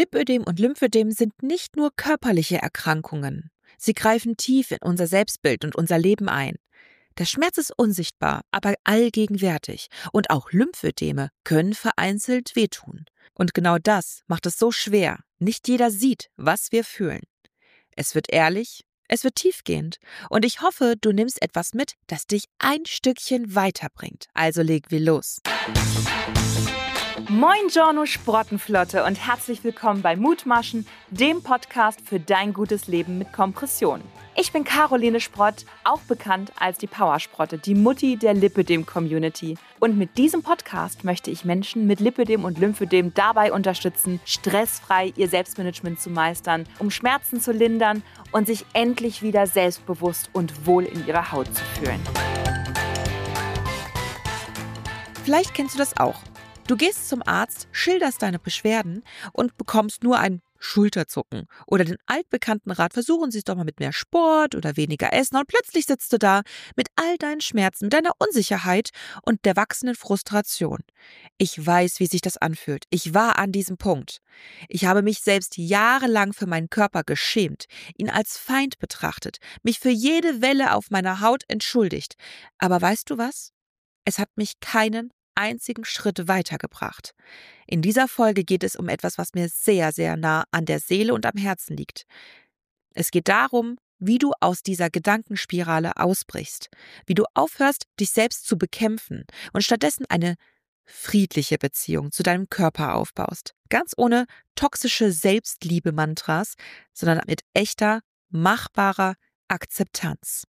Lipödem und Lymphödem sind nicht nur körperliche Erkrankungen. Sie greifen tief in unser Selbstbild und unser Leben ein. Der Schmerz ist unsichtbar, aber allgegenwärtig. Und auch Lymphödeme können vereinzelt wehtun. Und genau das macht es so schwer. Nicht jeder sieht, was wir fühlen. Es wird ehrlich, es wird tiefgehend. Und ich hoffe, du nimmst etwas mit, das dich ein Stückchen weiterbringt. Also legen wir los. Moin Giorno Sprottenflotte und herzlich willkommen bei Mutmaschen, dem Podcast für dein gutes Leben mit Kompression. Ich bin Caroline Sprott, auch bekannt als die Powersprotte, die Mutti der Lipödem-Community. Und mit diesem Podcast möchte ich Menschen mit Lipödem und Lymphödem dabei unterstützen, stressfrei ihr Selbstmanagement zu meistern, um Schmerzen zu lindern und sich endlich wieder selbstbewusst und wohl in ihrer Haut zu fühlen. Vielleicht kennst du das auch. Du gehst zum Arzt, schilderst deine Beschwerden und bekommst nur ein Schulterzucken oder den altbekannten Rat, versuchen Sie es doch mal mit mehr Sport oder weniger Essen, und plötzlich sitzt du da mit all deinen Schmerzen, mit deiner Unsicherheit und der wachsenden Frustration. Ich weiß, wie sich das anfühlt. Ich war an diesem Punkt. Ich habe mich selbst jahrelang für meinen Körper geschämt, ihn als Feind betrachtet, mich für jede Welle auf meiner Haut entschuldigt. Aber weißt du was? Es hat mich keinen einzigen Schritt weitergebracht. In dieser Folge geht es um etwas, was mir sehr, sehr nah an der Seele und am Herzen liegt. Es geht darum, wie du aus dieser Gedankenspirale ausbrichst, wie du aufhörst, dich selbst zu bekämpfen und stattdessen eine friedliche Beziehung zu deinem Körper aufbaust. Ganz ohne toxische Selbstliebe-Mantras, sondern mit echter, machbarer Akzeptanz.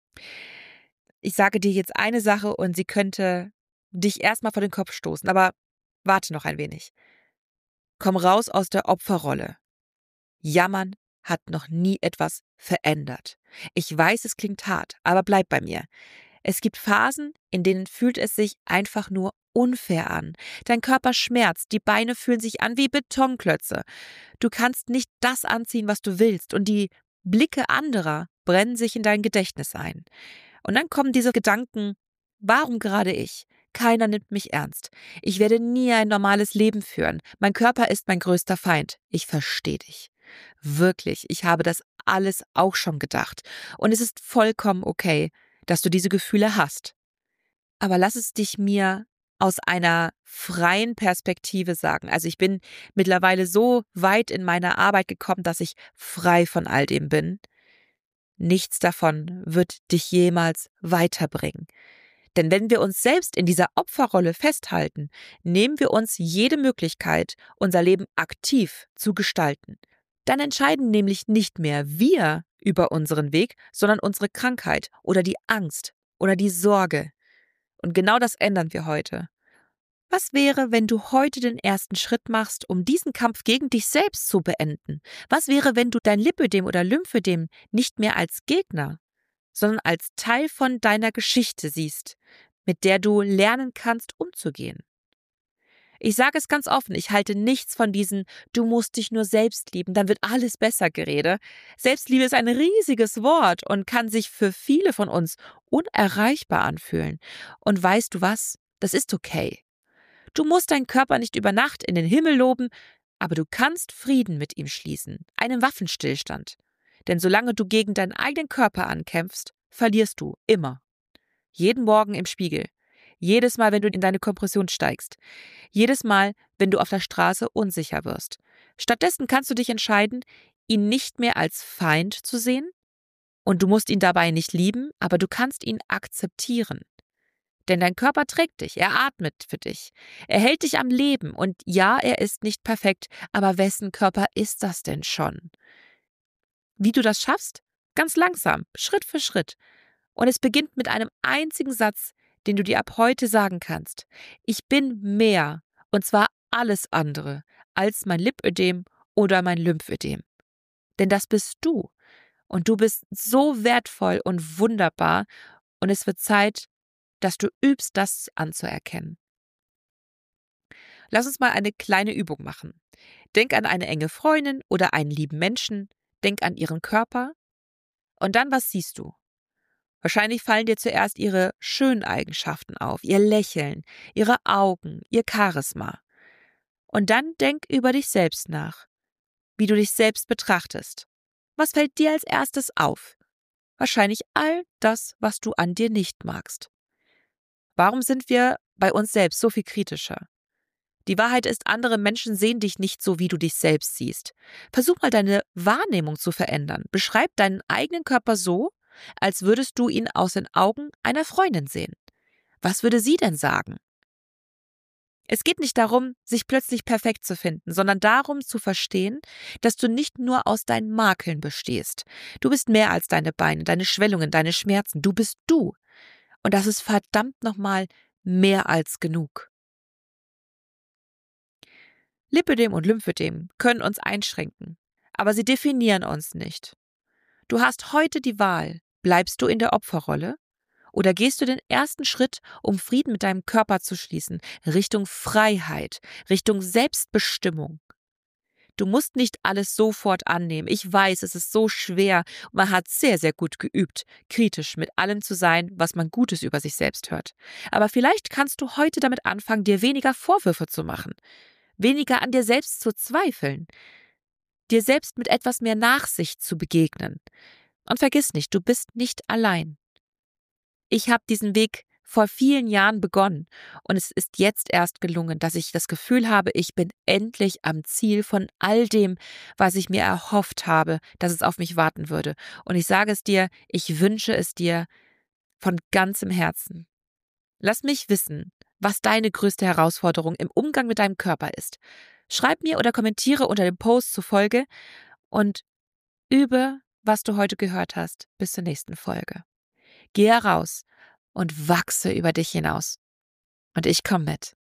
Ich sage dir jetzt eine Sache und sie könnte dich erstmal vor den Kopf stoßen, aber warte noch ein wenig. Komm raus aus der Opferrolle. Jammern hat noch nie etwas verändert. Ich weiß, es klingt hart, aber bleib bei mir. Es gibt Phasen, in denen fühlt es sich einfach nur unfair an. Dein Körper schmerzt, die Beine fühlen sich an wie Betonklötze. Du kannst nicht das anziehen, was du willst, und die Blicke anderer brennen sich in dein Gedächtnis ein. Und dann kommen diese Gedanken: Warum gerade ich? Keiner nimmt mich ernst. Ich werde nie ein normales Leben führen. Mein Körper ist mein größter Feind. Ich verstehe dich. Wirklich, ich habe das alles auch schon gedacht. Und es ist vollkommen okay, dass du diese Gefühle hast. Aber lass es dich mir aus einer freien Perspektive sagen. Also ich bin mittlerweile so weit in meiner Arbeit gekommen, dass ich frei von all dem bin. Nichts davon wird dich jemals weiterbringen. Denn wenn wir uns selbst in dieser Opferrolle festhalten, nehmen wir uns jede Möglichkeit, unser Leben aktiv zu gestalten. Dann entscheiden nämlich nicht mehr wir über unseren Weg, sondern unsere Krankheit oder die Angst oder die Sorge. Und genau das ändern wir heute. Was wäre, wenn du heute den ersten Schritt machst, um diesen Kampf gegen dich selbst zu beenden? Was wäre, wenn du dein Lipödem oder Lymphödem nicht mehr als Gegner, sondern als Teil von deiner Geschichte siehst, mit der du lernen kannst, umzugehen? Ich sage es ganz offen, ich halte nichts von diesen „Du musst dich nur selbst lieben, dann wird alles besser" Gerede. Selbstliebe ist ein riesiges Wort und kann sich für viele von uns unerreichbar anfühlen. Und weißt du was? Das ist okay. Du musst deinen Körper nicht über Nacht in den Himmel loben, aber du kannst Frieden mit ihm schließen, einen Waffenstillstand. Denn solange du gegen deinen eigenen Körper ankämpfst, verlierst du immer. Jeden Morgen im Spiegel. Jedes Mal, wenn du in deine Kompression steigst. Jedes Mal, wenn du auf der Straße unsicher wirst. Stattdessen kannst du dich entscheiden, ihn nicht mehr als Feind zu sehen. Und du musst ihn dabei nicht lieben, aber du kannst ihn akzeptieren. Denn dein Körper trägt dich, er atmet für dich. Er hält dich am Leben. Und ja, er ist nicht perfekt, aber wessen Körper ist das denn schon? Wie du das schaffst? Ganz langsam, Schritt für Schritt. Und es beginnt mit einem einzigen Satz, den du dir ab heute sagen kannst. Ich bin mehr, und zwar alles andere, als mein Lipödem oder mein Lymphödem. Denn das bist du. Und du bist so wertvoll und wunderbar. Und es wird Zeit, dass du übst, das anzuerkennen. Lass uns mal eine kleine Übung machen. Denk an eine enge Freundin oder einen lieben Menschen. Denk an ihren Körper. Und dann, was siehst du? Wahrscheinlich fallen dir zuerst ihre schönen Eigenschaften auf, ihr Lächeln, ihre Augen, ihr Charisma. Und dann denk über dich selbst nach. wie du dich selbst betrachtest. Was fällt dir als erstes auf? Wahrscheinlich all das, was du an dir nicht magst. Warum sind wir bei uns selbst so viel kritischer? Die Wahrheit ist, andere Menschen sehen dich nicht so, wie du dich selbst siehst. Versuch mal deine Wahrnehmung zu verändern. Beschreib deinen eigenen Körper so, als würdest du ihn aus den Augen einer Freundin sehen. Was würde sie denn sagen? Es geht nicht darum, sich plötzlich perfekt zu finden, sondern darum zu verstehen, dass du nicht nur aus deinen Makeln bestehst. Du bist mehr als deine Beine, deine Schwellungen, deine Schmerzen. Du bist du. Und das ist verdammt nochmal mehr als genug. Lipödem und Lymphödem können uns einschränken, aber sie definieren uns nicht. Du hast heute die Wahl, bleibst du in der Opferrolle oder gehst du den ersten Schritt, um Frieden mit deinem Körper zu schließen, Richtung Freiheit, Richtung Selbstbestimmung. Du musst nicht alles sofort annehmen. Ich weiß, es ist so schwer und man hat sehr, sehr gut geübt, kritisch mit allem zu sein, was man Gutes über sich selbst hört. Aber vielleicht kannst du heute damit anfangen, dir weniger Vorwürfe zu machen, weniger an dir selbst zu zweifeln, dir selbst mit etwas mehr Nachsicht zu begegnen. Und vergiss nicht, du bist nicht allein. Ich habe diesen Weg vor vielen Jahren begonnen und es ist jetzt erst gelungen, dass ich das Gefühl habe, ich bin endlich am Ziel von all dem, was ich mir erhofft habe, dass es auf mich warten würde. Und ich sage es dir, ich wünsche es dir von ganzem Herzen. Lass mich wissen, was deine größte Herausforderung im Umgang mit deinem Körper ist. Schreib mir oder kommentiere unter dem Post zur Folge und übe, was du heute gehört hast. Bis zur nächsten Folge. Geh raus und wachse über dich hinaus. Und ich komme mit.